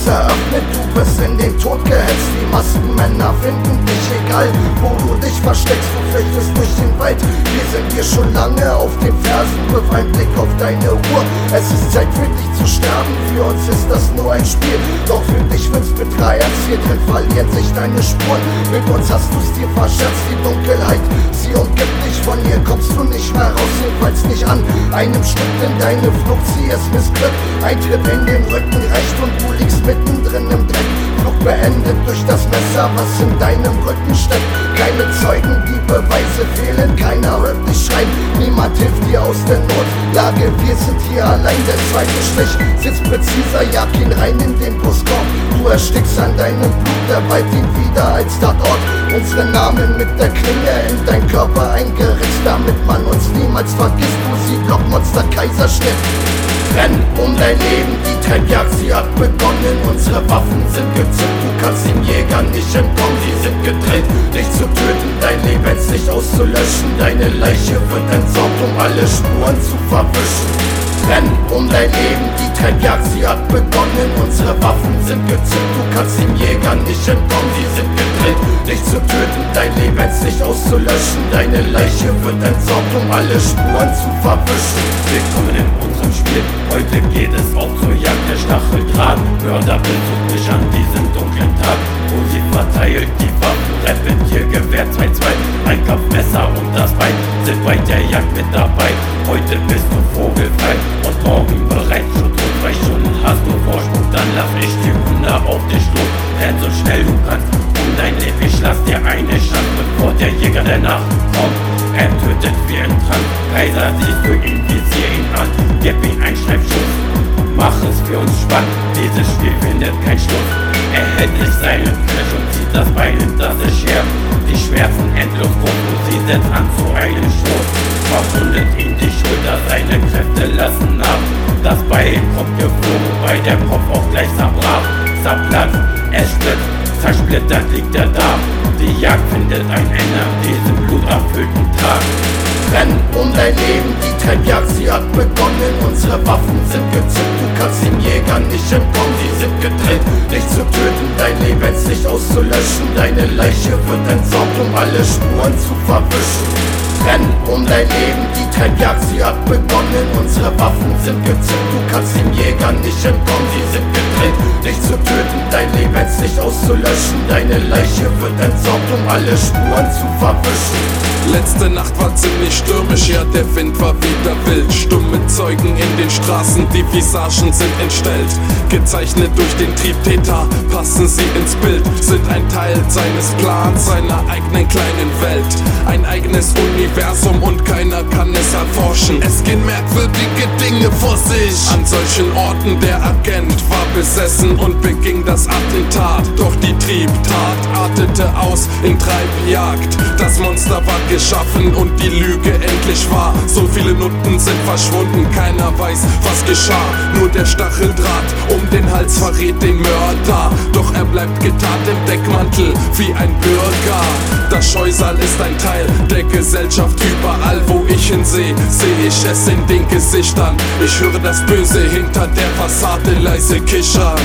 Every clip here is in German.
eröffnet, du wirst in den Tod gehetzt. Die Maskenmänner finden dich egal, wo du dich versteckst. Du flüchtest durch den Wald, wir sind dir schon lange auf den Fersen. Wirf einen Blick auf deine Uhr, es ist Zeit für dich zu sterben. Für uns ist das nur ein Spiel, doch für dich wird's Betrayers. Hier drin verlieren sich deine Spuren, mit uns hast du's dir verscherzt. Die Dunkelheit, sie umgibt dich, von hier kommst du nicht mehr raus. Jedenfalls nicht an einem Stück, denn deine Flucht, sie ist missglückt. Ein Tritt in den Rücken reicht und du liegst mittendrin im Dreck. Flucht beendet durch das Messer, was in deinem Rücken steckt. Keine Zeugen, die Beweise fehlen, keiner hört dich schreien. Niemand hilft dir aus der Notlage, wir sind hier allein. Der zweite Stich sitzt präziser, jag ihn rein in den Brustkorb. Du erstickst an deinem Blut, der Wald dient wieder als Tatort. Unsere Namen mit der Klinge in dein Körper eingeritzt, damit man uns niemals vergisst. Du sie Blockmonster, Kaiserschnitt. Renn um dein Leben, die Treibjagd, sie hat begonnen. Unsere Waffen sind gezückt, du kannst den Jägern nicht entkommen. Sie sind gedrillt, dich zu töten, dein Lebenslicht auszulöschen. Deine Leiche wird entsorgt, um alle Spuren zu verwischen. Renn um dein Leben, die Treibjagd, sie hat begonnen. Unsere Waffen sind gezückt, du kannst den Jägern nicht entkommen. Sie sind gedrillt, dich zu töten, dein Lebenslicht auszulöschen. Deine Leiche wird entsorgt, um alle Spuren zu verwischen. Willkommen in unserem Spiel, heute geht es auch zur Jagd der Stacheldraht. Mörder besucht mich an diesem dunklen Tag, wo sie verteilt die Waffen, Repetiergewehr 2-2, ein Kampfmesser und das Bein sind bei der Jagd mit dabei. Heute bist du vogelfrei und morgen bereit. Schon tot 2 Stunden hast du Vorsprung, dann lass ich die Hunde auf dich los. Renn so schnell du kannst um dein Leben, ich lass dir eine Chance, bevor der Jäger der Nacht kommt. Er tötet wie ein Trank, Kaiser siehst du ihn, visier ihn an, gib ihm einen Schreibschuss, mach es für uns spannend, dieses Spiel findet keinen Schluss. Er hält sich seinen Knöchel und zieht das Bein hinter sich her, die Schmerzen endlos groß, du sie setzt an zu einem Stoß, verwundet ihn die Schulter, seine Kräfte lassen nach, das Bein kommt geflogen, wobei der Kopf auch gleich zerbrach, zerplatzt, es splitzt, zersplittert liegt er da. Die Jagd findet ein Ende an diesem bluterfüllten Tag. Renn um dein Leben, die Treibjagd, sie hat begonnen. Unsere Waffen sind gezückt, du kannst den Jägern nicht entkommen. Sie sind gedrillt, dich zu töten, dein Lebenslicht auszulöschen. Deine Leiche wird entsorgt, um alle Spuren zu verwischen. Renn um dein Leben, die Treibjagd, sie hat begonnen. Unsere Waffen sind gezückt, du kannst den Jägern nicht entkommen. Sie sind gedrillt, dich zu töten, dein Lebenslicht auszulöschen. Deine Leiche wird entsorgt, um alle Spuren zu verwischen. Letzte Nacht war ziemlich stürmisch, ja der Wind war wieder wild. Stumme Zeugen in den Straßen, die Visagen sind entstellt. Gezeichnet durch den Triebtäter, passen sie ins Bild. Sind ein Teil seines Plans, seiner eigenen kleinen Welt. Ein eigenes Universum und keiner kann es erforschen. Es gehen merkwürdige Dinge vor sich. An solchen Orten der Agent war besessen und beging das Attentat. Doch die Triebtat artete aus in Treibjagd. Das Monster war geschaffen und die Lüge endlich wahr. So viele Nutten sind verschwunden, keiner weiß, was geschah. Nur der Stacheldraht um den Hals verrät den Mörder. Doch er bleibt getarnt im Deckmantel wie ein Bürger. Das Scheusal ist ein Teil der Gesellschaft. Überall wo ich hinsehe, sehe ich es in den Gesichtern. Ich höre das Böse hinter der Fassade leise kichern.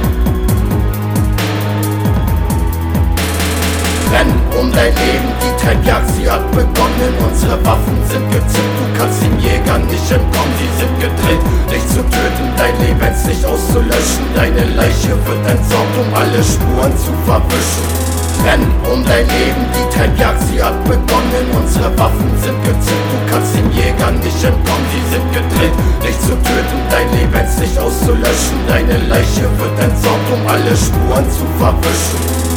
Renn um dein Leben, die Treibjagd, sie hat begonnen. Unsere Waffen sind gezückt, du kannst den Jägern nicht entkommen. Sie sind gedrillt, dich zu töten, dein Lebenslicht auszulöschen. Deine Leiche wird entsorgt, um alle Spuren zu verwischen. Renn um dein Leben, die Treibjagd, sie hat begonnen. Unsere Waffen sind gezückt, du kannst den Jägern nicht entkommen. Sie sind gedrillt, dich zu töten, dein Lebenslicht auszulöschen. Deine Leiche wird entsorgt, um alle Spuren zu verwischen.